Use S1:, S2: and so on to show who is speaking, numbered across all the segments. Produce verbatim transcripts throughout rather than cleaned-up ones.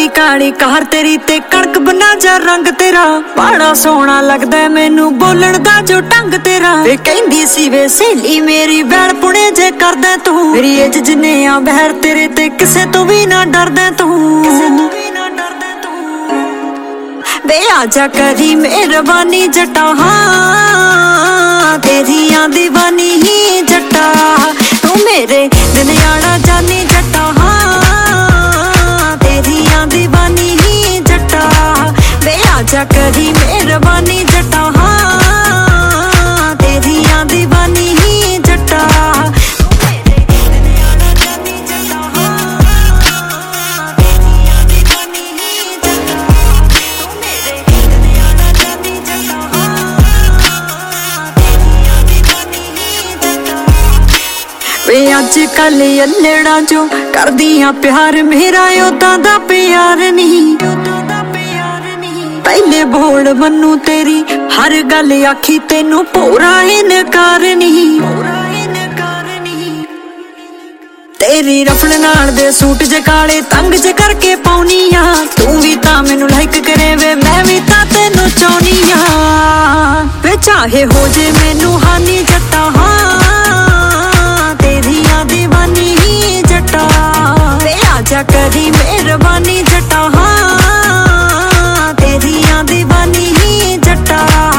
S1: Kali Kali car तेरी ते कणक बना जा रंग तेरा बड़ा सोहना लगदा मैनू बोलण दा जो ढंग तेरा वे कहंदी सी वे सहेली मेरी बैल पुणे जे करदा तू मेरी एज जिन्ने आ बहर तेरे ते किसे तो भी ना डरदा तू वे आजा करी मेहरबानी जटा हाँ तेरियां दीवानी ही जटा तू मेरे दिल आड़ा जानी जटा हाँ तेरियां दीवानी ही जटा वे आजा करी मेहरबानी जटा हाँ तेरियां दीवानी ही जटा वे अज कल अल्लड़ा जो करदियां प्यार मेरा ओदा दा प्यार नहीं पहले बोल मन्नू तेरी हर गल आखी तेनू पूरा इनकार नहीं तेरी रफल नाल दे सूट जे काले तंग जे करके पाउनी आ तू भी तां मैनू लाइक करे वे मैं भी तां तेनू चाहनी आ वे चाहे हो जे मैनू हानी जट्टा हाँ तेरियां दीवानी ही जट्टा वे आजा करी मेहरबानी जट्टा हाँ तेरियां दीवानी ही जट्टा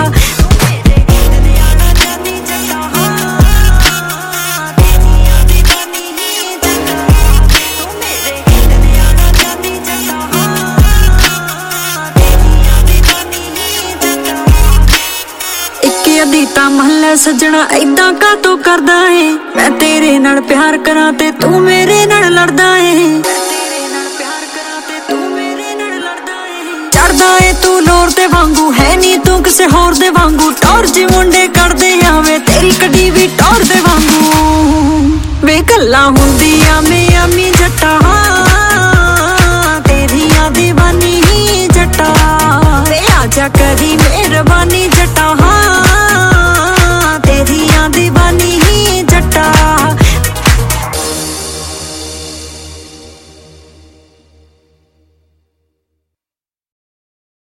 S1: दीता महला सजना ऐदा का तो करदा है मैं तेरे नाल प्यार करा ते तू मेरे नाल लड़दा है चढ़दा है तू लोर दे वांगू है नी तू किसे होर दे वांगू टौर जी मुंडे करदे आवे तेरी कड़ी भी टौर दे वांगू वे गल्लां हुंदियां मैं